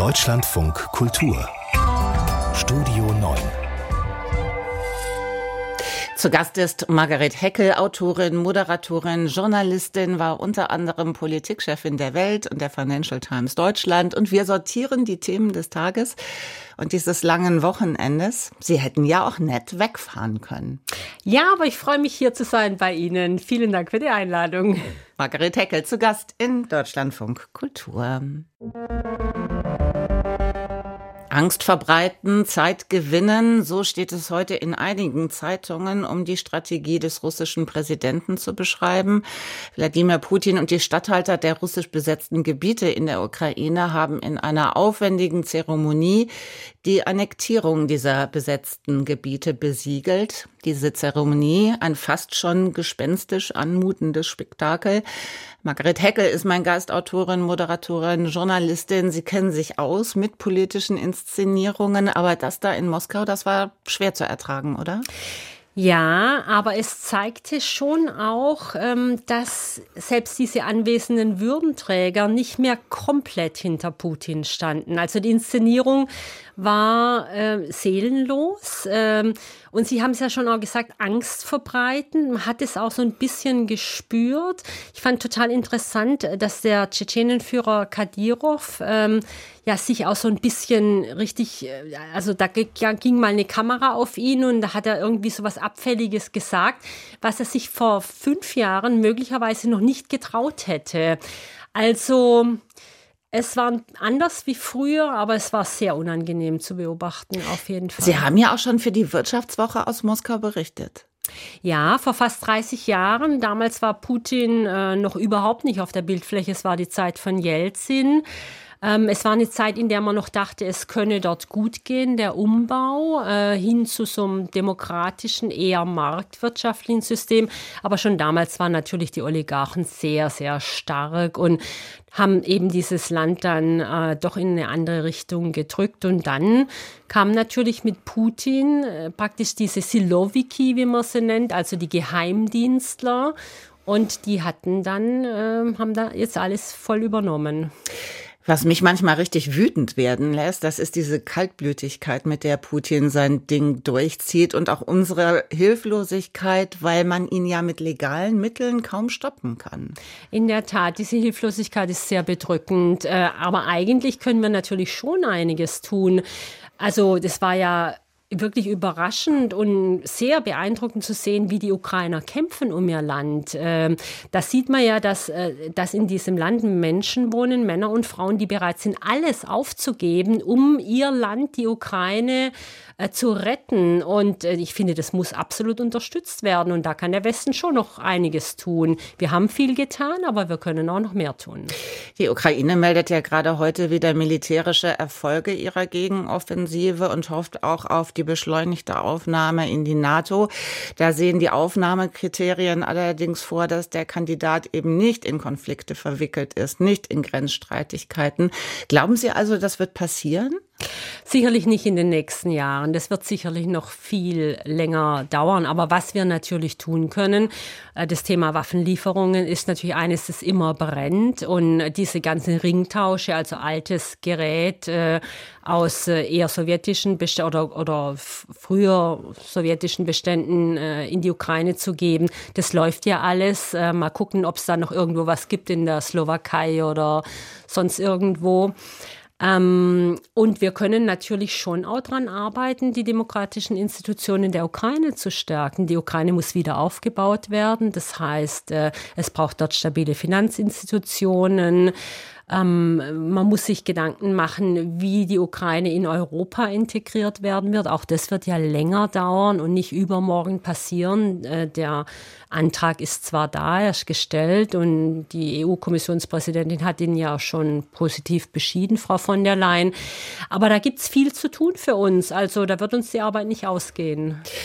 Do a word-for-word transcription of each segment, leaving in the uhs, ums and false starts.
Deutschlandfunk Kultur Studio neun. Zu Gast ist Margaret Heckel, Autorin, Moderatorin, Journalistin, war unter anderem Politikchefin der Welt und der Financial Times Deutschland. Und wir sortieren die Themen des Tages und dieses langen Wochenendes. Sie hätten ja auch nett wegfahren können. Ja, aber ich freue mich, hier zu sein bei Ihnen. Vielen Dank für die Einladung. Margaret Heckel zu Gast in Deutschlandfunk Kultur. Angst verbreiten, Zeit gewinnen, so steht es heute in einigen Zeitungen, um die Strategie des russischen Präsidenten zu beschreiben. Wladimir Putin und die Statthalter der russisch besetzten Gebiete in der Ukraine haben in einer aufwendigen Zeremonie die Annektierung dieser besetzten Gebiete besiegelt. Diese Zeremonie, ein fast schon gespenstisch anmutendes Spektakel. Margaret Heckel ist mein Gast, Autorin, Moderatorin, Journalistin. Sie kennen sich aus mit politischen Inszenierungen, aber das da in Moskau, das war schwer zu ertragen, oder? Ja, aber es zeigte schon auch, dass selbst diese anwesenden Würdenträger nicht mehr komplett hinter Putin standen. Also die Inszenierung war äh, seelenlos. Ähm, und Sie haben es ja schon auch gesagt, Angst verbreiten. Man hat es auch so ein bisschen gespürt. Ich fand total interessant, dass der Tschetschenenführer Kadyrov ähm, ja sich auch so ein bisschen richtig, also da ging mal eine Kamera auf ihn und da hat er irgendwie so was Abfälliges gesagt, was er sich vor fünf Jahren möglicherweise noch nicht getraut hätte. Also es war anders wie früher, aber es war sehr unangenehm zu beobachten, auf jeden Fall. Sie haben ja auch schon für die Wirtschaftswoche aus Moskau berichtet. Ja, vor fast dreißig Jahren. Damals war Putin äh, noch überhaupt nicht auf der Bildfläche. Es war die Zeit von Jelzin. Ähm, es war eine Zeit, in der man noch dachte, es könne dort gut gehen, der Umbau äh, hin zu so einem demokratischen, eher marktwirtschaftlichen System. Aber schon damals waren natürlich die Oligarchen sehr, sehr stark und haben eben dieses Land dann äh, doch in eine andere Richtung gedrückt. Und dann kam natürlich mit Putin äh, praktisch diese Siloviki, wie man sie nennt, also die Geheimdienstler. Und die hatten dann, äh, haben da jetzt alles voll übernommen. Was mich manchmal richtig wütend werden lässt, das ist diese Kaltblütigkeit, mit der Putin sein Ding durchzieht und auch unsere Hilflosigkeit, weil man ihn ja mit legalen Mitteln kaum stoppen kann. In der Tat, diese Hilflosigkeit ist sehr bedrückend, aber eigentlich können wir natürlich schon einiges tun. Also das war ja wirklich überraschend und sehr beeindruckend zu sehen, wie die Ukrainer kämpfen um ihr Land. Da sieht man ja, dass, dass in diesem Land Menschen wohnen, Männer und Frauen, die bereit sind, alles aufzugeben, um ihr Land, die Ukraine, zu retten. Und ich finde, das muss absolut unterstützt werden. Und da kann der Westen schon noch einiges tun. Wir haben viel getan, aber wir können auch noch mehr tun. Die Ukraine meldet ja gerade heute wieder militärische Erfolge ihrer Gegenoffensive und hofft auch auf die beschleunigte Aufnahme in die NATO. Da sehen die Aufnahmekriterien allerdings vor, dass der Kandidat eben nicht in Konflikte verwickelt ist, nicht in Grenzstreitigkeiten. Glauben Sie also, das wird passieren? Sicherlich nicht in den nächsten Jahren. Das wird sicherlich noch viel länger dauern. Aber was wir natürlich tun können, das Thema Waffenlieferungen ist natürlich eines, das immer brennt. Und diese ganzen Ringtausche, also altes Gerät äh, aus äh, eher sowjetischen Best- oder, oder früher sowjetischen Beständen äh, in die Ukraine zu geben, das läuft ja alles. Äh, mal gucken, ob es da noch irgendwo was gibt in der Slowakei oder sonst irgendwo. Ähm, und wir können natürlich schon auch daran arbeiten, die demokratischen Institutionen der Ukraine zu stärken. Die Ukraine muss wieder aufgebaut werden. Das heißt, äh, es braucht dort stabile Finanzinstitutionen. Ähm, man muss sich Gedanken machen, wie die Ukraine in Europa integriert werden wird. Auch das wird ja länger dauern und nicht übermorgen passieren. Äh, der Antrag ist zwar da, er ist gestellt und die E U-Kommissionspräsidentin hat ihn ja auch schon positiv beschieden, Frau von der Leyen. Aber da gibt's viel zu tun für uns. Also da wird uns die Arbeit nicht ausgehen.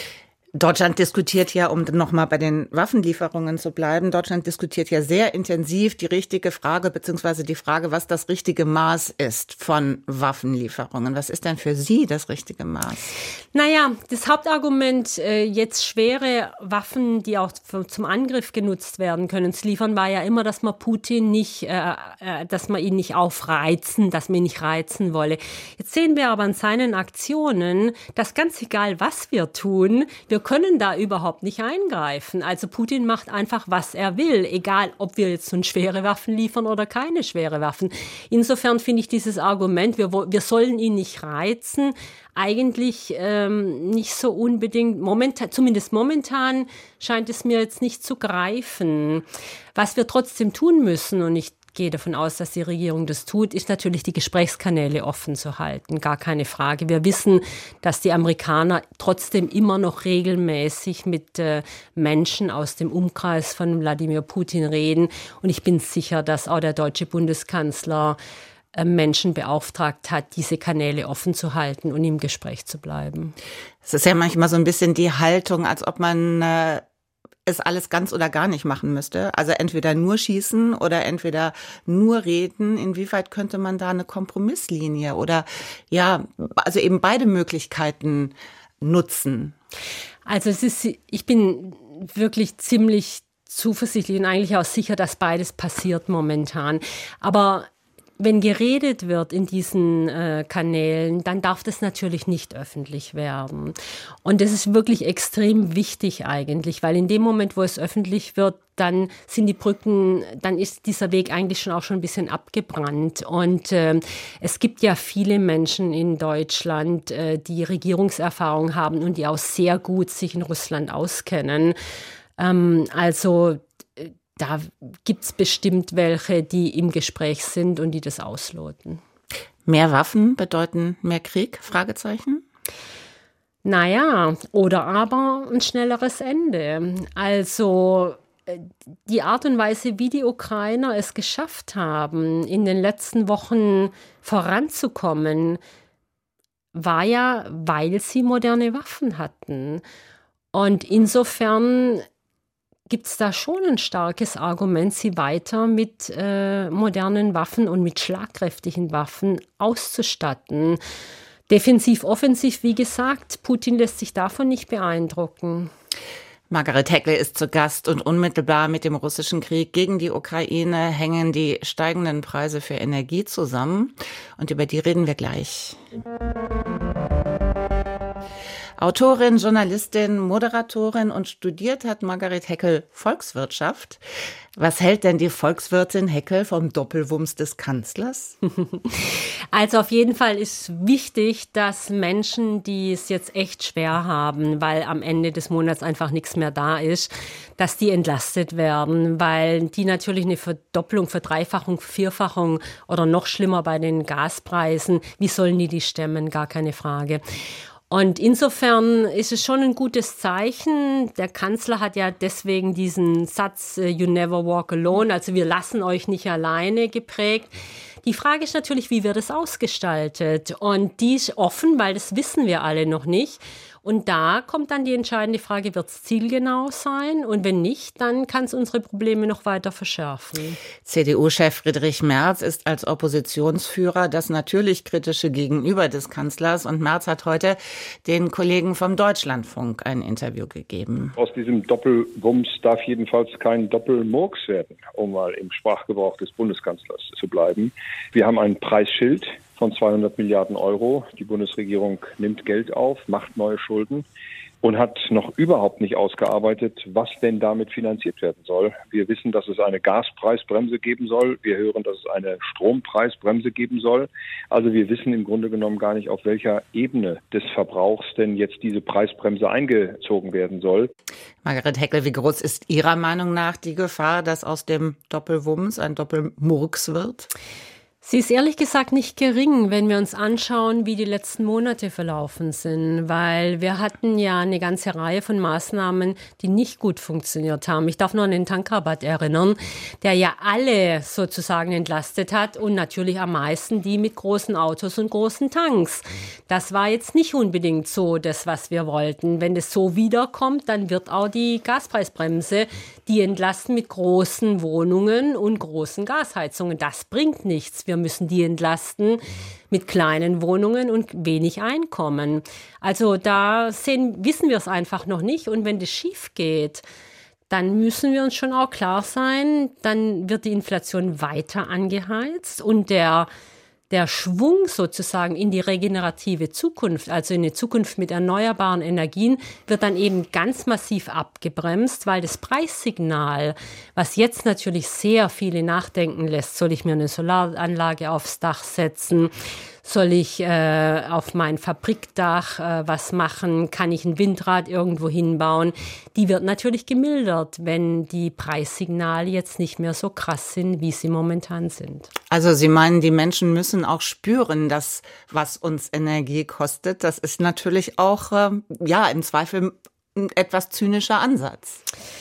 Deutschland diskutiert ja, um nochmal bei den Waffenlieferungen zu bleiben, Deutschland diskutiert ja sehr intensiv die richtige Frage, beziehungsweise die Frage, was das richtige Maß ist von Waffenlieferungen. Was ist denn für Sie das richtige Maß? Naja, das Hauptargument, äh, jetzt schwere Waffen, die auch zum Angriff genutzt werden können, zu liefern, war ja immer, dass man Putin nicht, äh, äh, dass man ihn nicht aufreizen, dass man ihn nicht reizen wolle. Jetzt sehen wir aber an seinen Aktionen, dass ganz egal, was wir tun, wir können da überhaupt nicht eingreifen. Also Putin macht einfach, was er will, egal ob wir jetzt nun schwere Waffen liefern oder keine schwere Waffen. Insofern finde ich dieses Argument, wir, wir sollen ihn nicht reizen, eigentlich ähm, nicht so unbedingt, momentan, zumindest momentan scheint es mir jetzt nicht zu greifen. Was wir trotzdem tun müssen, und ich gehe davon aus, dass die Regierung das tut, ist natürlich die Gesprächskanäle offen zu halten. Gar keine Frage. Wir wissen, dass die Amerikaner trotzdem immer noch regelmäßig mit äh, Menschen aus dem Umkreis von Wladimir Putin reden. Und ich bin sicher, dass auch der deutsche Bundeskanzler äh, Menschen beauftragt hat, diese Kanäle offen zu halten und im Gespräch zu bleiben. Es ist ja manchmal so ein bisschen die Haltung, als ob man äh es alles ganz oder gar nicht machen müsste. Also entweder nur schießen oder entweder nur reden. Inwieweit könnte man da eine Kompromisslinie oder ja, also eben beide Möglichkeiten nutzen? Also es ist, ich bin wirklich ziemlich zuversichtlich und eigentlich auch sicher, dass beides passiert momentan. Aber wenn geredet wird in diesen äh, Kanälen, dann darf das natürlich nicht öffentlich werden. Und das ist wirklich extrem wichtig eigentlich, weil in dem Moment, wo es öffentlich wird, dann sind die Brücken, dann ist dieser Weg eigentlich schon auch schon ein bisschen abgebrannt. Und äh, es gibt ja viele Menschen in Deutschland, äh, die Regierungserfahrung haben und die auch sehr gut sich in Russland auskennen. Ähm, also Da gibt es bestimmt welche, die im Gespräch sind und die das ausloten. Mehr Waffen bedeuten mehr Krieg? Fragezeichen? Naja, oder aber ein schnelleres Ende. Also die Art und Weise, wie die Ukrainer es geschafft haben, in den letzten Wochen voranzukommen, war ja, weil sie moderne Waffen hatten. Und insofern gibt es da schon ein starkes Argument, sie weiter mit äh, modernen Waffen und mit schlagkräftigen Waffen auszustatten. Defensiv, offensiv, wie gesagt, Putin lässt sich davon nicht beeindrucken. Margaret Hackl ist zu Gast und unmittelbar mit dem russischen Krieg gegen die Ukraine hängen die steigenden Preise für Energie zusammen. Und über die reden wir gleich. Autorin, Journalistin, Moderatorin und studiert hat Margaret Hackl Volkswirtschaft. Was hält denn die Volkswirtin Hackl vom Doppelwumms des Kanzlers? Also auf jeden Fall ist wichtig, dass Menschen, die es jetzt echt schwer haben, weil am Ende des Monats einfach nichts mehr da ist, dass die entlastet werden, weil die natürlich eine Verdopplung, Verdreifachung, Vierfachung oder noch schlimmer bei den Gaspreisen, wie sollen die die stemmen? Gar keine Frage. Und insofern ist es schon ein gutes Zeichen. Der Kanzler hat ja deswegen diesen Satz "You never walk alone", also wir lassen euch nicht alleine, geprägt. Die Frage ist natürlich, wie wird es ausgestaltet? Und die ist offen, weil das wissen wir alle noch nicht. Und da kommt dann die entscheidende Frage, wird es zielgenau sein? Und wenn nicht, dann kann es unsere Probleme noch weiter verschärfen. C D U-Chef Friedrich Merz ist als Oppositionsführer das natürlich kritische Gegenüber des Kanzlers. Und Merz hat heute den Kollegen vom Deutschlandfunk ein Interview gegeben. Aus diesem Doppelwumms darf jedenfalls kein Doppelmurks werden, um mal im Sprachgebrauch des Bundeskanzlers zu bleiben. Wir haben ein Preisschild von zweihundert Milliarden Euro. Die Bundesregierung nimmt Geld auf, macht neue Schulden und hat noch überhaupt nicht ausgearbeitet, was denn damit finanziert werden soll. Wir wissen, dass es eine Gaspreisbremse geben soll. Wir hören, dass es eine Strompreisbremse geben soll. Also wir wissen im Grunde genommen gar nicht, auf welcher Ebene des Verbrauchs denn jetzt diese Preisbremse eingezogen werden soll. Margaret Hackl, wie groß ist Ihrer Meinung nach die Gefahr, dass aus dem Doppelwumms ein Doppelmurks wird? Sie ist ehrlich gesagt nicht gering, wenn wir uns anschauen, wie die letzten Monate verlaufen sind, weil wir hatten ja eine ganze Reihe von Maßnahmen, die nicht gut funktioniert haben. Ich darf nur an den Tankrabatt erinnern, der ja alle sozusagen entlastet hat und natürlich am meisten die mit großen Autos und großen Tanks. Das war jetzt nicht unbedingt so das, was wir wollten. Wenn es so wiederkommt, dann wird auch die Gaspreisbremse die entlasten mit großen Wohnungen und großen Gasheizungen. Das bringt nichts. Wir müssen die entlasten mit kleinen Wohnungen und wenig Einkommen. Also da sehen, wissen wir es einfach noch nicht. Und wenn das schief geht, dann müssen wir uns schon auch klar sein, dann wird die Inflation weiter angeheizt und der Der Schwung sozusagen in die regenerative Zukunft, also in eine Zukunft mit erneuerbaren Energien, wird dann eben ganz massiv abgebremst, weil das Preissignal, was jetzt natürlich sehr viele nachdenken lässt, soll ich mir eine Solaranlage aufs Dach setzen, soll ich äh, auf mein Fabrikdach äh, was machen, kann ich ein Windrad irgendwo hinbauen, die wird natürlich gemildert, wenn die Preissignale jetzt nicht mehr so krass sind, wie sie momentan sind. Also Sie meinen, die Menschen müssen auch spüren, dass was uns Energie kostet, das ist natürlich auch, äh, ja, im Zweifel ein etwas zynischer Ansatz.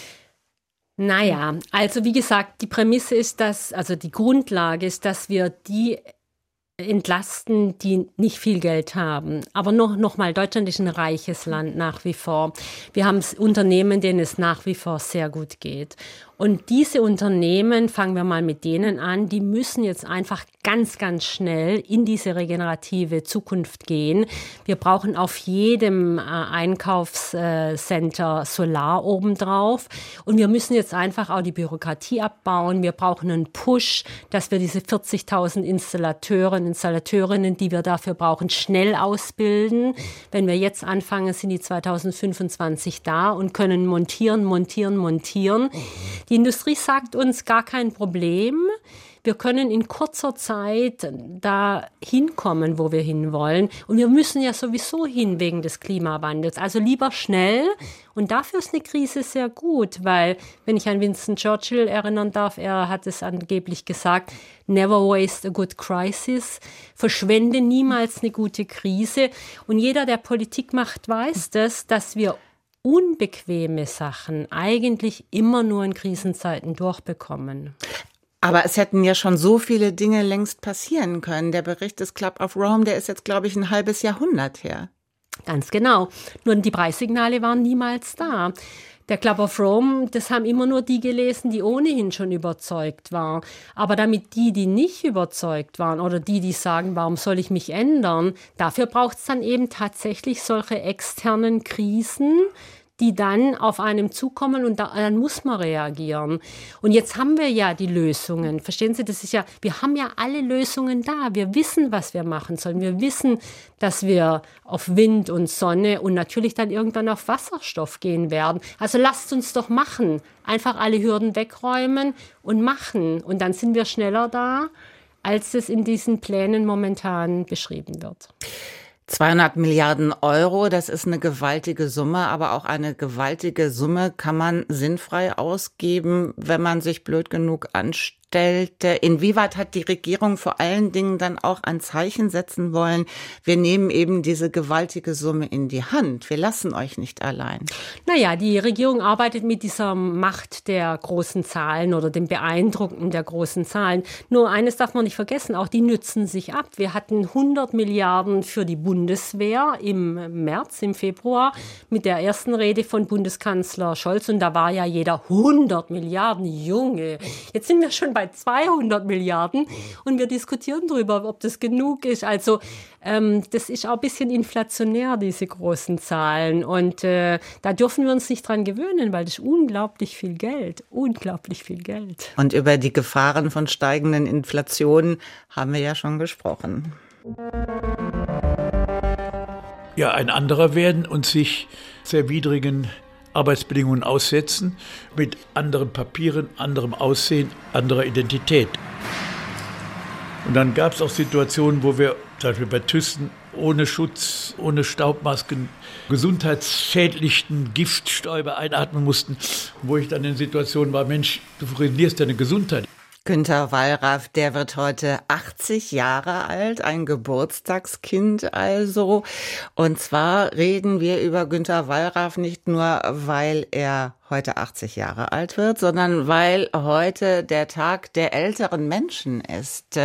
Naja, also wie gesagt, die Prämisse ist, dass, also die Grundlage ist, dass wir die entlasten, die nicht viel Geld haben. Aber noch, noch mal, Deutschland ist ein reiches Land nach wie vor. Wir haben Unternehmen, denen es nach wie vor sehr gut geht. Und diese Unternehmen, fangen wir mal mit denen an, die müssen jetzt einfach ganz, ganz schnell in diese regenerative Zukunft gehen. Wir brauchen auf jedem äh, Einkaufscenter Solar obendrauf. Und wir müssen jetzt einfach auch die Bürokratie abbauen. Wir brauchen einen Push, dass wir diese vierzigtausend Installateuren, Installateurinnen, die wir dafür brauchen, schnell ausbilden. Wenn wir jetzt anfangen, sind die zweitausendfünfundzwanzig da und können montieren, montieren, montieren. Die Industrie sagt uns, gar kein Problem. Wir können in kurzer Zeit da hinkommen, wo wir hinwollen. Und wir müssen ja sowieso hin wegen des Klimawandels. Also lieber schnell. Und dafür ist eine Krise sehr gut, weil, wenn ich an Winston Churchill erinnern darf, er hat es angeblich gesagt, never waste a good crisis. Verschwende niemals eine gute Krise. Und jeder, der Politik macht, weiß das, dass wir unbequeme Sachen eigentlich immer nur in Krisenzeiten durchbekommen. Aber es hätten ja schon so viele Dinge längst passieren können. Der Bericht des Club of Rome, der ist jetzt, glaube ich, ein halbes Jahrhundert her. Ganz genau. Nur die Preissignale waren niemals da. Der Club of Rome, das haben immer nur die gelesen, die ohnehin schon überzeugt waren. Aber damit die, die nicht überzeugt waren oder die, die sagen, warum soll ich mich ändern, dafür braucht es dann eben tatsächlich solche externen Krisen, die dann auf einem zukommen und da, dann muss man reagieren. Und jetzt haben wir ja die Lösungen. Verstehen Sie, das ist ja, wir haben ja alle Lösungen da. Wir wissen, was wir machen sollen. Wir wissen, dass wir auf Wind und Sonne und natürlich dann irgendwann auf Wasserstoff gehen werden. Also lasst uns doch machen. Einfach alle Hürden wegräumen und machen. Und dann sind wir schneller da, als es in diesen Plänen momentan beschrieben wird. zweihundert Milliarden Euro, das ist eine gewaltige Summe, aber auch eine gewaltige Summe kann man sinnfrei ausgeben, wenn man sich blöd genug anstellt. Inwieweit hat die Regierung vor allen Dingen dann auch ein Zeichen setzen wollen, wir nehmen eben diese gewaltige Summe in die Hand, wir lassen euch nicht allein? Naja, die Regierung arbeitet mit dieser Macht der großen Zahlen oder dem Beeindrucken der großen Zahlen. Nur eines darf man nicht vergessen, auch die nützen sich ab. Wir hatten hundert Milliarden für die Bundeswehr im März, im Februar mit der ersten Rede von Bundeskanzler Scholz und da war ja jeder hundert Milliarden, Junge. Jetzt sind wir schon bei zweihundert Milliarden und wir diskutieren darüber, ob das genug ist. Also ähm, das ist auch ein bisschen inflationär, diese großen Zahlen. Und äh, da dürfen wir uns nicht dran gewöhnen, weil das ist unglaublich viel Geld. Unglaublich viel Geld. Und über die Gefahren von steigenden Inflationen haben wir ja schon gesprochen. Ja, ein anderer werden und sich sehr widrigen Arbeitsbedingungen aussetzen, mit anderen Papieren, anderem Aussehen, anderer Identität. Und dann gab es auch Situationen, wo wir, zum Beispiel bei Thyssen, ohne Schutz, ohne Staubmasken, gesundheitsschädlichen Giftstäube einatmen mussten, wo ich dann in Situationen war, Mensch, du verlierst deine Gesundheit. Günter Wallraff, der wird heute achtzig Jahre alt, ein Geburtstagskind also. Und zwar reden wir über Günter Wallraff nicht nur, weil er heute achtzig Jahre alt wird, sondern weil heute der Tag der älteren Menschen ist.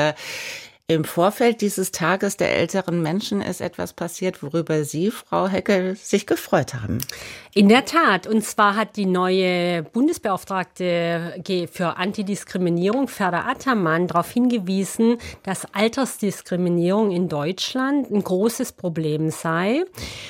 Im Vorfeld dieses Tages der älteren Menschen ist etwas passiert, worüber Sie, Frau Heckel, sich gefreut haben. In der Tat. Und zwar hat die neue Bundesbeauftragte für Antidiskriminierung, Ferda Ataman, darauf hingewiesen, dass Altersdiskriminierung in Deutschland ein großes Problem sei.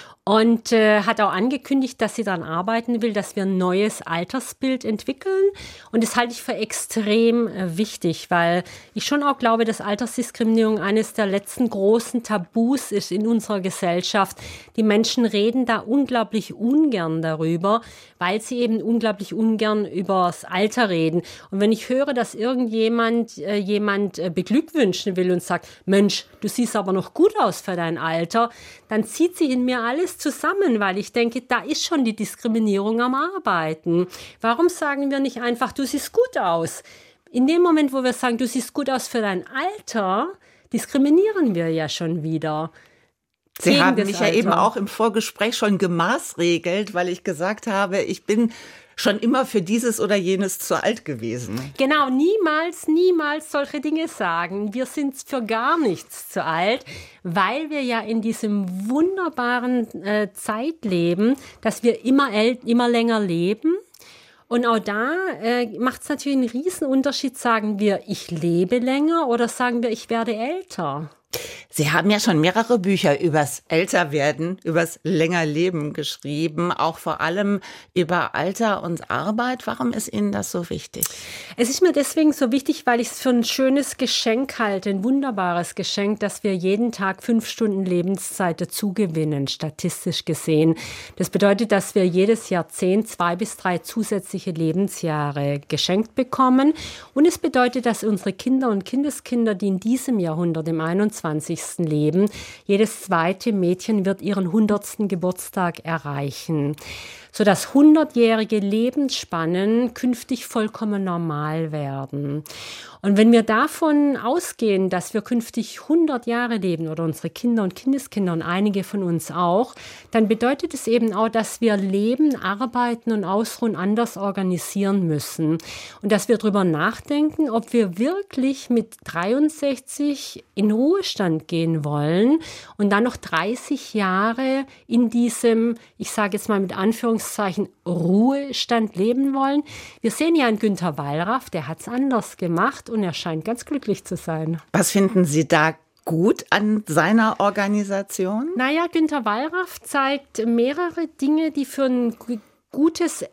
Und äh, hat auch angekündigt, dass sie daran arbeiten will, dass wir ein neues Altersbild entwickeln. Und das halte ich für extrem äh, wichtig, weil ich schon auch glaube, dass Altersdiskriminierung eines der letzten großen Tabus ist in unserer Gesellschaft. Die Menschen reden da unglaublich ungern darüber, weil sie eben unglaublich ungern über das Alter reden. Und wenn ich höre, dass irgendjemand äh, jemand äh, beglückwünschen will und sagt, Mensch, du siehst aber noch gut aus für dein Alter, dann zieht sie in mir alles zusammen, weil ich denke, da ist schon die Diskriminierung am Arbeiten. Warum sagen wir nicht einfach, du siehst gut aus? In dem Moment, wo wir sagen, du siehst gut aus für dein Alter, diskriminieren wir ja schon wieder. Sie haben mich Alter. ja eben auch im Vorgespräch schon gemaßregelt, weil ich gesagt habe, ich bin schon immer für dieses oder jenes zu alt gewesen. Genau, niemals, niemals solche Dinge sagen. Wir sind für gar nichts zu alt, weil wir ja in diesem wunderbaren äh, Zeit leben, dass wir immer, äl- immer länger leben. Und auch da äh, macht es natürlich einen Riesenunterschied, sagen wir, ich lebe länger oder sagen wir, ich werde älter. Sie haben ja schon mehrere Bücher übers Älterwerden, übers Längerleben geschrieben, auch vor allem über Alter und Arbeit. Warum ist Ihnen das so wichtig? Es ist mir deswegen so wichtig, weil ich es für ein schönes Geschenk halte, ein wunderbares Geschenk, dass wir jeden Tag fünf Stunden Lebenszeit dazugewinnen, statistisch gesehen. Das bedeutet, dass wir jedes Jahrzehnt zwei bis drei zusätzliche Lebensjahre geschenkt bekommen. Und es bedeutet, dass unsere Kinder und Kindeskinder, die in diesem Jahrhundert, im einundzwanzigsten leben, jedes zweite Mädchen wird ihren hundertsten Geburtstag erreichen, sodass hundertjährige Lebensspannen künftig vollkommen normal werden. Und wenn wir davon ausgehen, dass wir künftig hundert Jahre leben oder unsere Kinder und Kindeskinder und einige von uns auch, dann bedeutet es eben auch, dass wir Leben, Arbeiten und Ausruhen anders organisieren müssen. Und dass wir darüber nachdenken, ob wir wirklich mit dreiundsechzig in Ruhestand gehen wollen und dann noch dreißig Jahre in diesem, ich sage jetzt mal mit Anführungszeichen, Ruhestand leben wollen. Wir sehen ja einen Günter Wallraff, der hat es anders gemacht und er scheint ganz glücklich zu sein. Was finden Sie da gut an seiner Organisation? Naja, Günter Wallraff zeigt mehrere Dinge, die für ein gutes,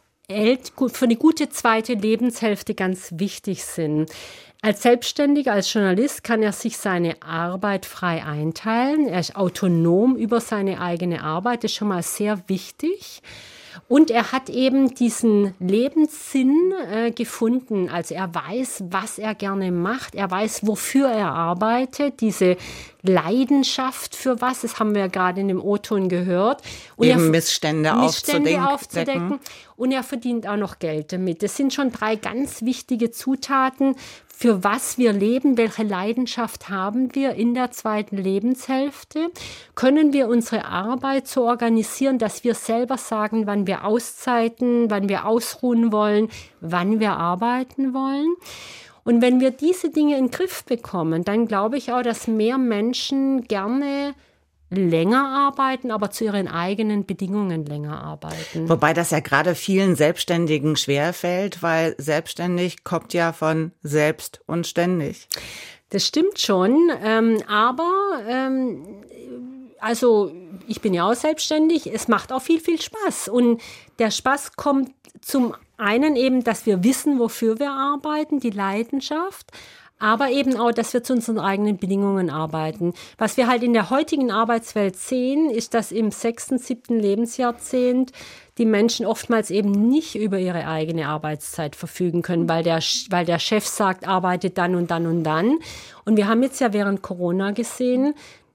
für eine gute zweite Lebenshälfte ganz wichtig sind. Als Selbstständiger, als Journalist kann er sich seine Arbeit frei einteilen. Er ist autonom über seine eigene Arbeit, das ist schon mal sehr wichtig. Und er hat eben diesen Lebenssinn äh, gefunden. Also er weiß, was er gerne macht. Er weiß, wofür er arbeitet. Diese Leidenschaft für was, das haben wir ja gerade in dem O-Ton gehört. Und eben er, Missstände, Missstände aufzudecken. aufzudecken. Und er verdient auch noch Geld damit. Das sind schon drei ganz wichtige Zutaten, für was wir leben, welche Leidenschaft haben wir in der zweiten Lebenshälfte. Können wir unsere Arbeit so organisieren, dass wir selber sagen, wann wir Auszeiten, wann wir ausruhen wollen, wann wir arbeiten wollen. Und wenn wir diese Dinge in den Griff bekommen, dann glaube ich auch, dass mehr Menschen gerne länger arbeiten, aber zu ihren eigenen Bedingungen länger arbeiten. Wobei das ja gerade vielen Selbstständigen schwerfällt, weil selbstständig kommt ja von selbst und ständig. Das stimmt schon, ähm, aber ähm, also ich bin ja auch selbstständig, es macht auch viel, viel Spaß. Und der Spaß kommt zum einen eben, dass wir wissen, wofür wir arbeiten, die Leidenschaft, aber eben auch, dass wir zu unseren eigenen Bedingungen arbeiten. Was wir halt in der heutigen Arbeitswelt sehen, ist, dass im sechsten, siebten Lebensjahrzehnt die Menschen oftmals eben nicht über ihre eigene Arbeitszeit verfügen können, weil der, weil der Chef sagt, arbeitet dann und dann und dann. Und wir haben jetzt ja während Corona gesehen, dass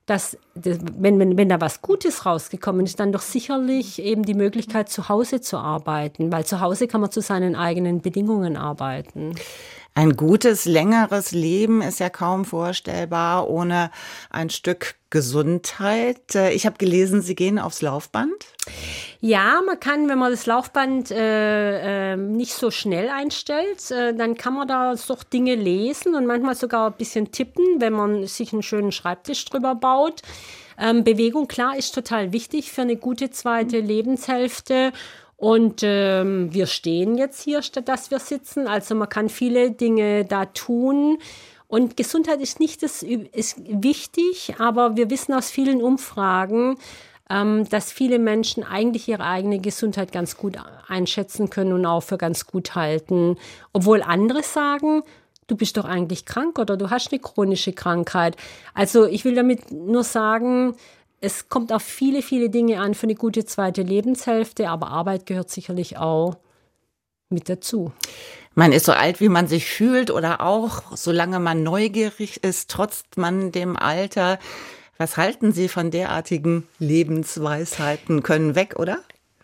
das, wenn, wenn, wenn da was Gutes rausgekommen ist, dann doch sicherlich eben die Möglichkeit, zu Hause zu arbeiten, weil zu Hause kann man zu seinen eigenen Bedingungen arbeiten. Ein gutes, längeres Leben ist ja kaum vorstellbar ohne ein Stück Gesundheit. Ich habe gelesen, Sie gehen aufs Laufband. Ja, man kann, wenn man das Laufband äh, äh, nicht so schnell einstellt, äh, dann kann man da doch Dinge lesen und manchmal sogar ein bisschen tippen, wenn man sich einen schönen Schreibtisch drüber baut. Ähm, Bewegung, klar, ist total wichtig für eine gute zweite Lebenshälfte. Und ähm, wir stehen jetzt hier, statt dass wir sitzen. Also man kann viele Dinge da tun. Und Gesundheit ist nicht das, ist wichtig, aber wir wissen aus vielen Umfragen, ähm, dass viele Menschen eigentlich ihre eigene Gesundheit ganz gut einschätzen können und auch für ganz gut halten. Obwohl andere sagen, du bist doch eigentlich krank oder du hast eine chronische Krankheit. Also ich will damit nur sagen, es kommt auf viele, viele Dinge an für eine gute zweite Lebenshälfte, aber Arbeit gehört sicherlich auch mit dazu. Man ist so alt, wie man sich fühlt oder auch, solange man neugierig ist, trotzt man dem Alter. Was halten Sie von derartigen Lebensweisheiten? Können weg, oder?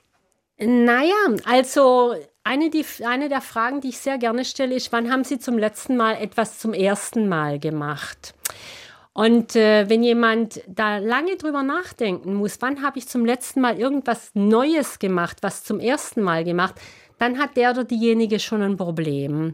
Naja, also eine, die, eine der Fragen, die ich sehr gerne stelle, ist, wann haben Sie zum letzten Mal etwas zum ersten Mal gemacht? Und äh, wenn jemand da lange drüber nachdenken muss, wann habe ich zum letzten Mal irgendwas Neues gemacht, was zum ersten Mal gemacht, dann hat der oder diejenige schon ein Problem.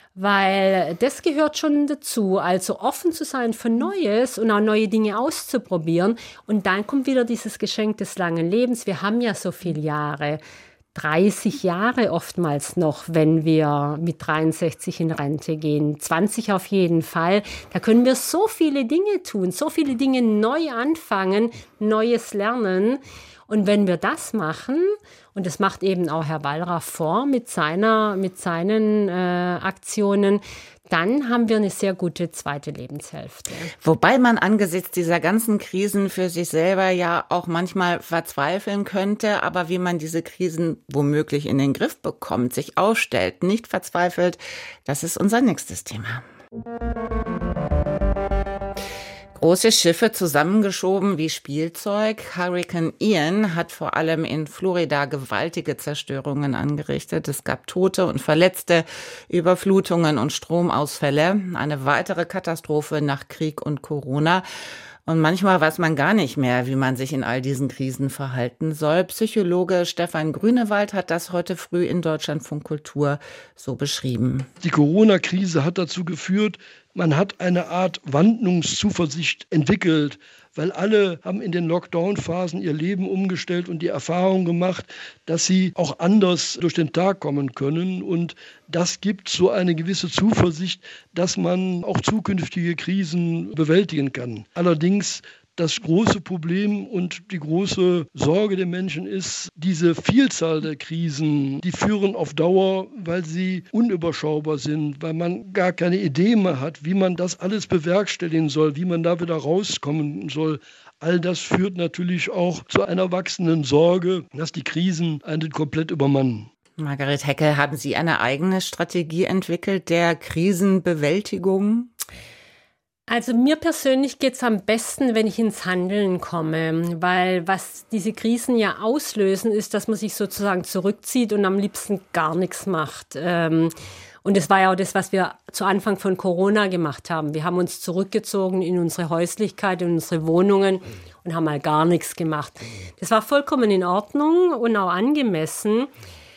Weil das gehört schon dazu, also offen zu sein für Neues und auch neue Dinge auszuprobieren. Und dann kommt wieder dieses Geschenk des langen Lebens. Wir haben ja so viele Jahre. dreißig Jahre oftmals noch, wenn wir mit dreiundsechzig in Rente gehen. zwanzig auf jeden Fall. Da können wir so viele Dinge tun, so viele Dinge neu anfangen, Neues lernen. Und wenn wir das machen, und das macht eben auch Herr Wallraff vor mit, seiner, mit seinen äh, Aktionen, dann haben wir eine sehr gute zweite Lebenshälfte. Wobei man angesichts dieser ganzen Krisen für sich selber ja auch manchmal verzweifeln könnte, aber wie man diese Krisen womöglich in den Griff bekommt, sich aufstellt, nicht verzweifelt, das ist unser nächstes Thema. Große Schiffe zusammengeschoben wie Spielzeug. Hurrikan Ian hat vor allem in Florida gewaltige Zerstörungen angerichtet. Es gab Tote und Verletzte, Überflutungen und Stromausfälle. Eine weitere Katastrophe nach Krieg und Corona. Und manchmal weiß man gar nicht mehr, wie man sich in all diesen Krisen verhalten soll. Psychologe Stefan Grünewald hat das heute früh in Deutschlandfunk Kultur so beschrieben. Die Corona-Krise hat dazu geführt, man hat eine Art Wandlungszuversicht entwickelt, weil alle haben in den Lockdown-Phasen ihr Leben umgestellt und die Erfahrung gemacht, dass sie auch anders durch den Tag kommen können. Und das gibt so eine gewisse Zuversicht, dass man auch zukünftige Krisen bewältigen kann. Allerdings das große Problem und die große Sorge der Menschen ist, diese Vielzahl der Krisen, die führen auf Dauer, weil sie unüberschaubar sind, weil man gar keine Idee mehr hat, wie man das alles bewerkstelligen soll, wie man da wieder rauskommen soll. All das führt natürlich auch zu einer wachsenden Sorge, dass die Krisen einen komplett übermannen. Margaret Hecke, haben Sie eine eigene Strategie entwickelt der Krisenbewältigung? Also mir persönlich geht's am besten, wenn ich ins Handeln komme, weil was diese Krisen ja auslösen, ist, dass man sich sozusagen zurückzieht und am liebsten gar nichts macht. Und das war ja auch das, was wir zu Anfang von Corona gemacht haben. Wir haben uns zurückgezogen in unsere Häuslichkeit, in unsere Wohnungen und haben mal gar nichts gemacht. Das war vollkommen in Ordnung und auch angemessen,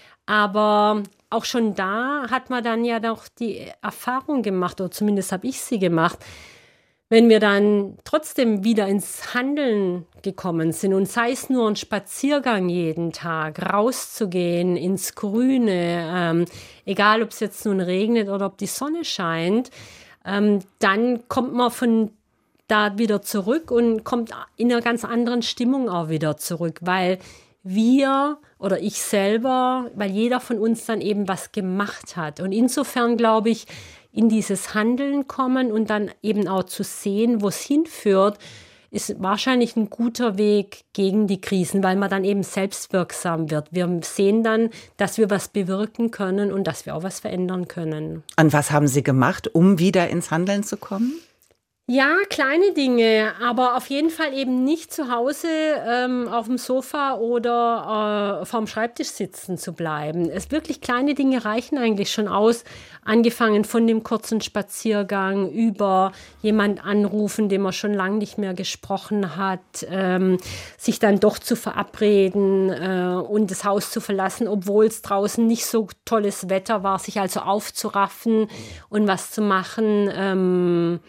aber auch schon da hat man dann ja doch die Erfahrung gemacht, oder zumindest habe ich sie gemacht, wenn wir dann trotzdem wieder ins Handeln gekommen sind und sei es nur ein Spaziergang jeden Tag, rauszugehen ins Grüne, ähm, egal ob es jetzt nun regnet oder ob die Sonne scheint, ähm, dann kommt man von da wieder zurück und kommt in einer ganz anderen Stimmung auch wieder zurück, weil wir oder ich selber, weil jeder von uns dann eben was gemacht hat. Und insofern glaube ich, in dieses Handeln kommen und dann eben auch zu sehen, wo es hinführt, ist wahrscheinlich ein guter Weg gegen die Krisen, weil man dann eben selbstwirksam wird. Wir sehen dann, dass wir was bewirken können und dass wir auch was verändern können. Und was haben Sie gemacht, um wieder ins Handeln zu kommen? Ja, kleine Dinge, aber auf jeden Fall eben nicht zu Hause ähm, auf dem Sofa oder äh, vorm Schreibtisch sitzen zu bleiben. Es wirklich kleine Dinge reichen eigentlich schon aus, angefangen von dem kurzen Spaziergang über jemand anrufen, den man schon lange nicht mehr gesprochen hat, ähm, sich dann doch zu verabreden äh, und das Haus zu verlassen, obwohl es draußen nicht so tolles Wetter war, sich also aufzuraffen und was zu machen. Ähm,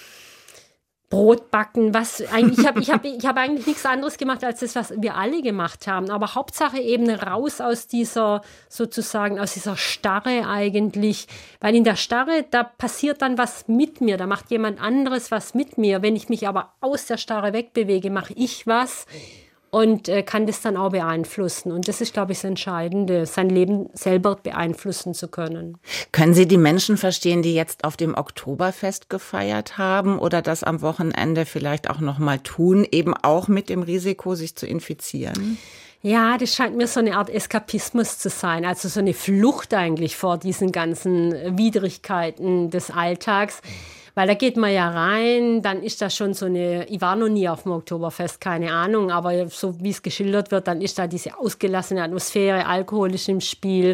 Brot backen, was eigentlich, ich habe ich hab, ich hab eigentlich nichts anderes gemacht als das, was wir alle gemacht haben. Aber Hauptsache eben raus aus dieser, sozusagen, aus dieser Starre eigentlich. Weil in der Starre, da passiert dann was mit mir, da macht jemand anderes was mit mir. Wenn ich mich aber aus der Starre wegbewege, mache ich was und äh, kann das dann auch beeinflussen. Und das ist, glaube ich, das Entscheidende, sein Leben selber beeinflussen zu können. Können Sie die Menschen verstehen, die jetzt auf dem Oktoberfest gefeiert haben oder das am Wochenende vielleicht auch noch mal tun, eben auch mit dem Risiko, sich zu infizieren? Ja, das scheint mir so eine Art Eskapismus zu sein, also so eine Flucht eigentlich vor diesen ganzen Widrigkeiten des Alltags. Weil da geht man ja rein, dann ist da schon so eine, ich war noch nie auf dem Oktoberfest, keine Ahnung, aber so wie es geschildert wird, dann ist da diese ausgelassene Atmosphäre, Alkohol ist im Spiel.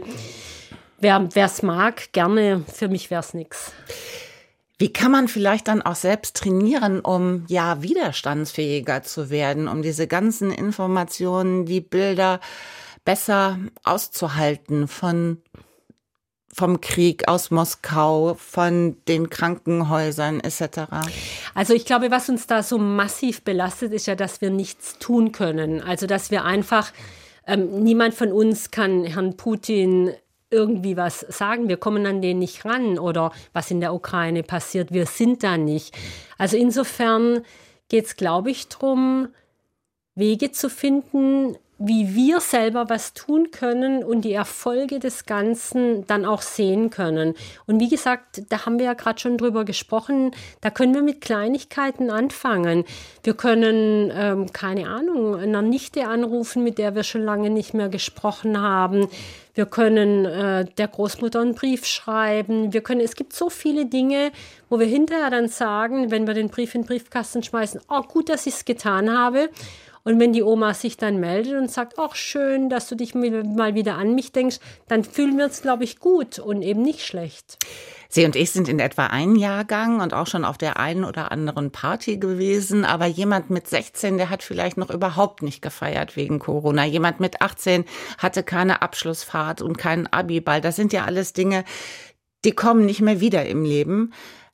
Wer es mag, gerne, für mich wäre es nichts. Wie kann man vielleicht dann auch selbst trainieren, um ja widerstandsfähiger zu werden, um diese ganzen Informationen, die Bilder besser auszuhalten von vom Krieg aus Moskau, von den Krankenhäusern et cetera? Also ich glaube, was uns da so massiv belastet, ist ja, dass wir nichts tun können. Also dass wir einfach, ähm, niemand von uns kann Herrn Putin irgendwie was sagen. Wir kommen an den nicht ran oder was in der Ukraine passiert. Wir sind da nicht. Also insofern geht es, glaube ich, darum, Wege zu finden, wie wir selber was tun können und die Erfolge des Ganzen dann auch sehen können. Und wie gesagt, da haben wir ja gerade schon drüber gesprochen, da können wir mit Kleinigkeiten anfangen. Wir können, ähm, keine Ahnung, einer Nichte anrufen, mit der wir schon lange nicht mehr gesprochen haben. Wir können äh, der Großmutter einen Brief schreiben. Wir können, es gibt so viele Dinge, wo wir hinterher dann sagen, wenn wir den Brief in den Briefkasten schmeißen, oh, gut, dass ich es getan habe. Und wenn die Oma sich dann meldet und sagt, ach schön, dass du dich mal wieder an mich denkst, dann fühlen wir uns, glaube ich, gut und eben nicht schlecht. Sie und ich sind in etwa ein Jahrgang und auch schon auf der einen oder anderen Party gewesen. Aber jemand mit sechzehn, der hat vielleicht noch überhaupt nicht gefeiert wegen Corona. Jemand mit achtzehn hatte keine Abschlussfahrt und keinen Abiball. Das sind ja alles Dinge, die kommen nicht mehr wieder im Leben.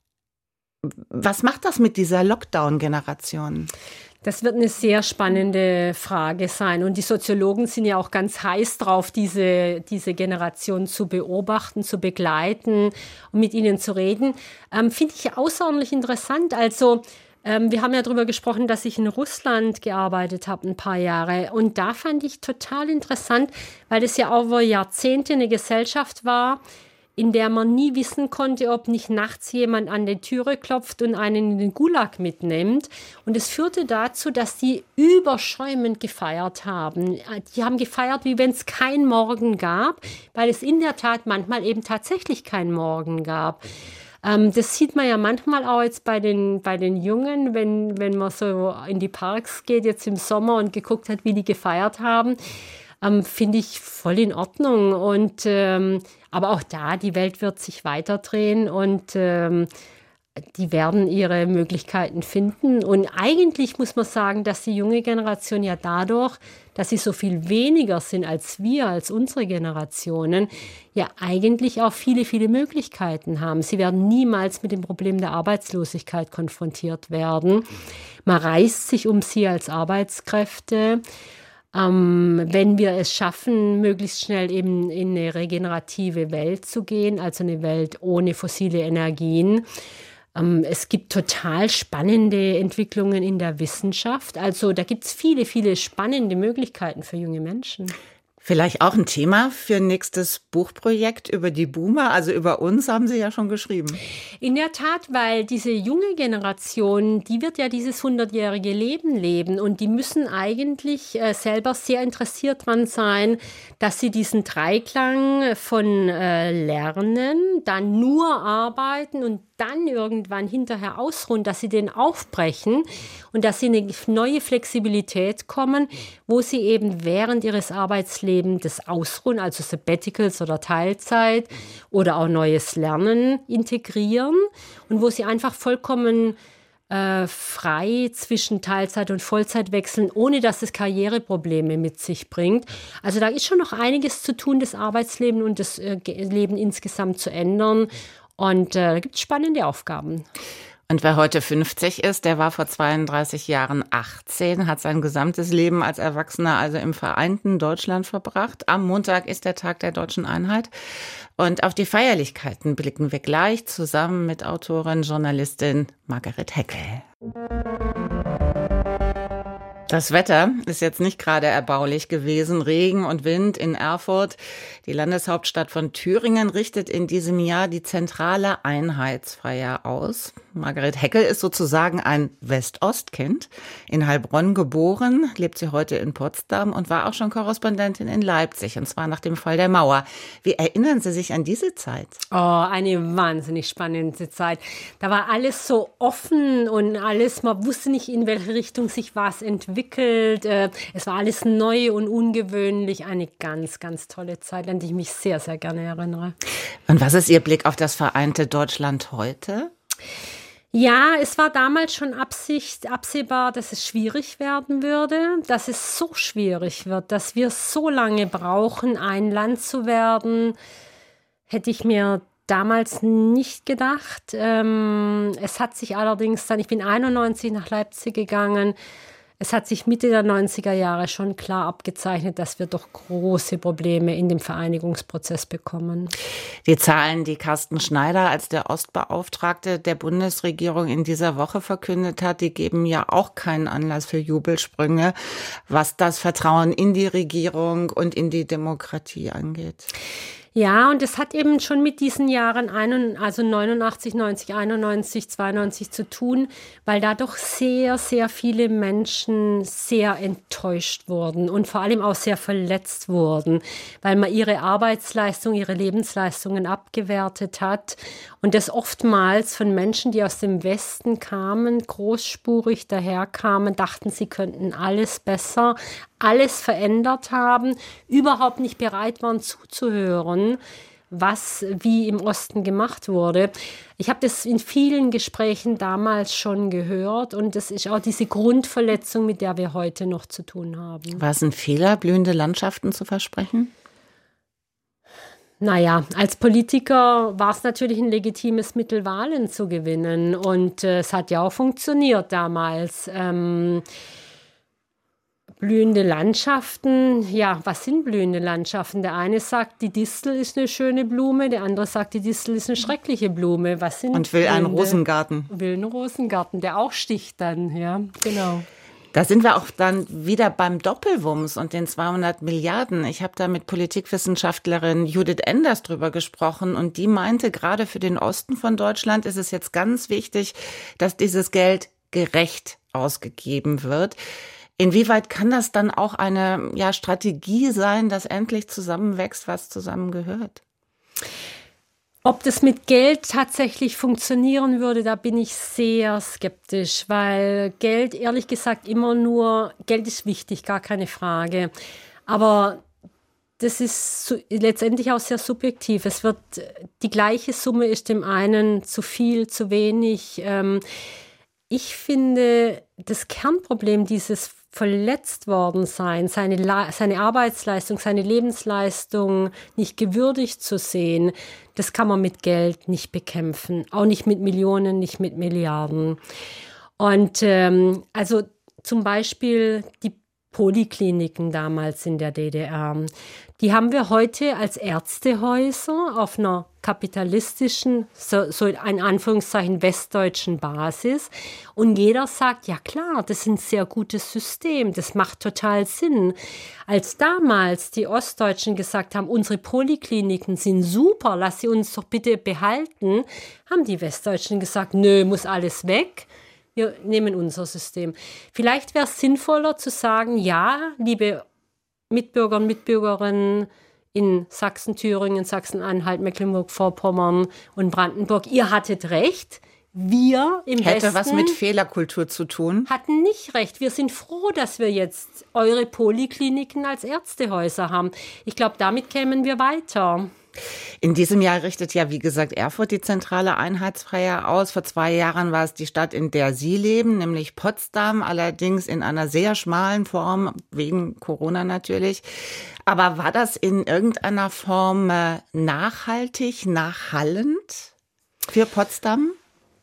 Was macht das mit dieser Lockdown-Generation? Das wird eine sehr spannende Frage sein. Und die Soziologen sind ja auch ganz heiß drauf, diese, diese Generation zu beobachten, zu begleiten und mit ihnen zu reden. Ähm, finde ich außerordentlich interessant. Also ähm, wir haben ja darüber gesprochen, dass ich in Russland gearbeitet habe ein paar Jahre. Und da fand ich total interessant, weil das ja über Jahrzehnte eine Gesellschaft war, in der man nie wissen konnte, ob nicht nachts jemand an die Türe klopft und einen in den Gulag mitnimmt. Und es führte dazu, dass die überschäumend gefeiert haben. Die haben gefeiert, wie wenn es kein Morgen gab, weil es in der Tat manchmal eben tatsächlich kein Morgen gab. Ähm, das sieht man ja manchmal auch jetzt bei den, bei den Jungen, wenn, wenn man so in die Parks geht, jetzt im Sommer und geguckt hat, wie die gefeiert haben. Ähm, finde ich voll in Ordnung. Und ähm, aber auch da, die Welt wird sich weiterdrehen und ähm, die werden ihre Möglichkeiten finden. Und eigentlich muss man sagen, dass die junge Generation ja dadurch, dass sie so viel weniger sind als wir, als unsere Generationen, ja eigentlich auch viele, viele Möglichkeiten haben. Sie werden niemals mit dem Problem der Arbeitslosigkeit konfrontiert werden. Man reißt sich um sie als Arbeitskräfte. Ähm, wenn wir es schaffen, möglichst schnell eben in eine regenerative Welt zu gehen, also eine Welt ohne fossile Energien. Ähm, es gibt total spannende Entwicklungen in der Wissenschaft. Also da gibt es viele, viele spannende Möglichkeiten für junge Menschen. Vielleicht auch ein Thema für ein nächstes Buchprojekt über die Boomer, also über uns haben Sie ja schon geschrieben. In der Tat, weil diese junge Generation, die wird ja dieses hundertjährige Leben leben und die müssen eigentlich äh, selber sehr interessiert dran sein, dass sie diesen Dreiklang von äh, Lernen, dann nur arbeiten und dann irgendwann hinterher ausruhen, dass sie den aufbrechen und dass sie in eine neue Flexibilität kommen, wo sie eben während ihres Arbeitslebens das Ausruhen, also Sabbaticals oder Teilzeit oder auch neues Lernen integrieren und wo sie einfach vollkommen äh, frei zwischen Teilzeit und Vollzeit wechseln, ohne dass es Karriereprobleme mit sich bringt. Also da ist schon noch einiges zu tun, das Arbeitsleben und das äh, Leben insgesamt zu ändern. Und äh, da gibt es spannende Aufgaben. Und wer heute fünfzig ist, der war vor zweiunddreißig Jahren achtzehn, hat sein gesamtes Leben als Erwachsener also im vereinten Deutschland verbracht. Am Montag ist der Tag der Deutschen Einheit. Und auf die Feierlichkeiten blicken wir gleich zusammen mit Autorin, Journalistin Margaret Heckel. Das Wetter ist jetzt nicht gerade erbaulich gewesen. Regen und Wind in Erfurt. Die Landeshauptstadt von Thüringen richtet in diesem Jahr die zentrale Einheitsfeier aus. Margaret Heckel ist sozusagen ein West-Ost-Kind. In Heilbronn geboren, lebt sie heute in Potsdam und war auch schon Korrespondentin in Leipzig, und zwar nach dem Fall der Mauer. Wie erinnern Sie sich an diese Zeit? Oh, eine wahnsinnig spannende Zeit. Da war alles so offen und alles, man wusste nicht, in welche Richtung sich was entwickelt. Es war alles neu und ungewöhnlich. Eine ganz, ganz tolle Zeit, an die ich mich sehr, sehr gerne erinnere. Und was ist Ihr Blick auf das vereinte Deutschland heute? Ja, es war damals schon Absicht, absehbar, dass es schwierig werden würde, dass es so schwierig wird, dass wir so lange brauchen, ein Land zu werden, hätte ich mir damals nicht gedacht. Ähm, es hat sich allerdings dann, ich bin einundneunzig nach Leipzig gegangen, es hat sich Mitte der neunziger Jahre schon klar abgezeichnet, dass wir doch große Probleme in dem Vereinigungsprozess bekommen. Die Zahlen, die Carsten Schneider als der Ostbeauftragte der Bundesregierung in dieser Woche verkündet hat, die geben ja auch keinen Anlass für Jubelsprünge, was das Vertrauen in die Regierung und in die Demokratie angeht. Ja, und es hat eben schon mit diesen Jahren, also neunundachtzig, neunzig, einundneunzig, zweiundneunzig zu tun, weil da doch sehr, sehr viele Menschen sehr enttäuscht wurden und vor allem auch sehr verletzt wurden, weil man ihre Arbeitsleistung, ihre Lebensleistungen abgewertet hat und das oftmals von Menschen, die aus dem Westen kamen, großspurig daherkamen, dachten, sie könnten alles besser, alles verändert haben, überhaupt nicht bereit waren zuzuhören, was wie im Osten gemacht wurde. Ich habe das in vielen Gesprächen damals schon gehört und das ist auch diese Grundverletzung, mit der wir heute noch zu tun haben. War es ein Fehler, blühende Landschaften zu versprechen? Naja, als Politiker war es natürlich ein legitimes Mittel, Wahlen zu gewinnen und äh, es hat ja auch funktioniert damals. Ähm, Blühende Landschaften, ja, was sind blühende Landschaften? Der eine sagt, die Distel ist eine schöne Blume, der andere sagt, die Distel ist eine schreckliche Blume. Was sind Und will blühende? einen Rosengarten. Will einen Rosengarten, der auch sticht dann, ja, genau. Da sind wir auch dann wieder beim Doppelwumms und den zweihundert Milliarden. Ich habe da mit Politikwissenschaftlerin Judith Enders drüber gesprochen und die meinte, gerade für den Osten von Deutschland ist es jetzt ganz wichtig, dass dieses Geld gerecht ausgegeben wird. Inwieweit kann das dann auch eine ja, Strategie sein, dass endlich zusammenwächst, was zusammengehört? Ob das mit Geld tatsächlich funktionieren würde, da bin ich sehr skeptisch, weil Geld, ehrlich gesagt, immer nur, Geld ist wichtig, gar keine Frage. Aber das ist so, letztendlich auch sehr subjektiv. Es wird, die gleiche Summe ist dem einen zu viel, zu wenig. Ähm, ich finde, das Kernproblem dieses verletzt worden sein, seine, La- seine Arbeitsleistung, seine Lebensleistung nicht gewürdigt zu sehen, das kann man mit Geld nicht bekämpfen. Auch nicht mit Millionen, nicht mit Milliarden. Und ähm, also zum Beispiel die Polikliniken damals in der D D R. Die haben wir heute als Ärztehäuser auf einer kapitalistischen, so, so in Anführungszeichen westdeutschen Basis. Und jeder sagt, ja klar, das ist ein sehr gutes System, das macht total Sinn. Als damals die Ostdeutschen gesagt haben, unsere Polikliniken sind super, lass sie uns doch bitte behalten, haben die Westdeutschen gesagt, nö, muss alles weg. Wir nehmen unser System. Vielleicht wäre es sinnvoller zu sagen, ja, liebe Mitbürger und Mitbürgerinnen in Sachsen, Thüringen, Sachsen-Anhalt, Mecklenburg-Vorpommern und Brandenburg, ihr hattet recht. Wir im Hätte Westen was mit Fehlerkultur zu tun. Hatten nicht recht. Wir sind froh, dass wir jetzt eure Polikliniken als Ärztehäuser haben. Ich glaube, damit kämen wir weiter. In diesem Jahr richtet ja, wie gesagt, Erfurt die zentrale Einheitsfeier aus. Vor zwei Jahren war es die Stadt, in der Sie leben, nämlich Potsdam, allerdings in einer sehr schmalen Form, wegen Corona natürlich. Aber war das in irgendeiner Form äh, nachhaltig, nachhallend für Potsdam?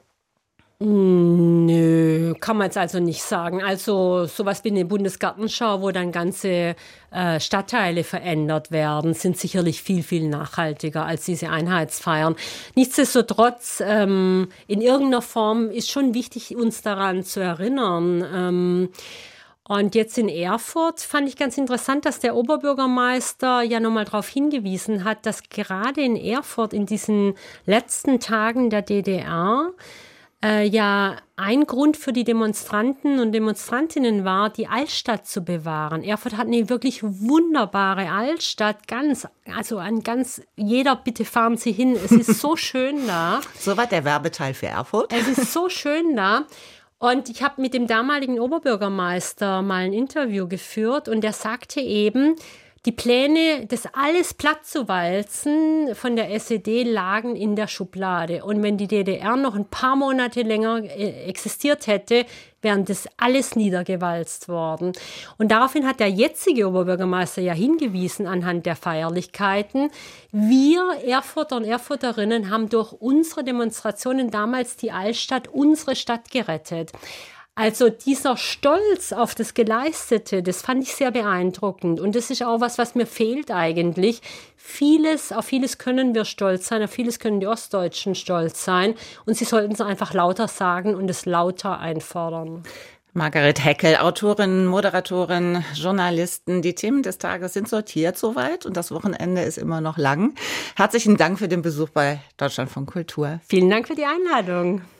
Nö, kann man jetzt also nicht sagen. Also sowas wie eine Bundesgartenschau, wo dann ganze äh, Stadtteile verändert werden, sind sicherlich viel, viel nachhaltiger als diese Einheitsfeiern. Nichtsdestotrotz, ähm, in irgendeiner Form ist schon wichtig, uns daran zu erinnern. Ähm, Und jetzt in Erfurt fand ich ganz interessant, dass der Oberbürgermeister ja nochmal darauf hingewiesen hat, dass gerade in Erfurt in diesen letzten Tagen der D D R Äh, ja ein Grund für die Demonstranten und Demonstrantinnen war, die Altstadt zu bewahren. Erfurt hat eine wirklich wunderbare Altstadt, ganz, also an ganz, jeder, bitte fahren Sie hin, es ist so schön da. Soweit der Werbeteil für Erfurt. Es ist so schön da. Und ich habe mit dem damaligen Oberbürgermeister mal ein Interview geführt und der sagte eben, die Pläne, das alles platt zu walzen von der S E D lagen in der Schublade. Und wenn die D D R noch ein paar Monate länger existiert hätte, wären das alles niedergewalzt worden. Und daraufhin hat der jetzige Oberbürgermeister ja hingewiesen anhand der Feierlichkeiten. Wir Erfurter und Erfurterinnen haben durch unsere Demonstrationen damals die Altstadt, unsere Stadt gerettet. Also dieser Stolz auf das Geleistete, das fand ich sehr beeindruckend. Und das ist auch was, was mir fehlt eigentlich. Vieles, auf vieles können wir stolz sein, auf vieles können die Ostdeutschen stolz sein. Und sie sollten es einfach lauter sagen und es lauter einfordern. Margaret Heckel, Autorin, Moderatorin, Journalistin. Die Themen des Tages sind sortiert soweit und das Wochenende ist immer noch lang. Herzlichen Dank für den Besuch bei Deutschlandfunk Kultur. Vielen Dank für die Einladung.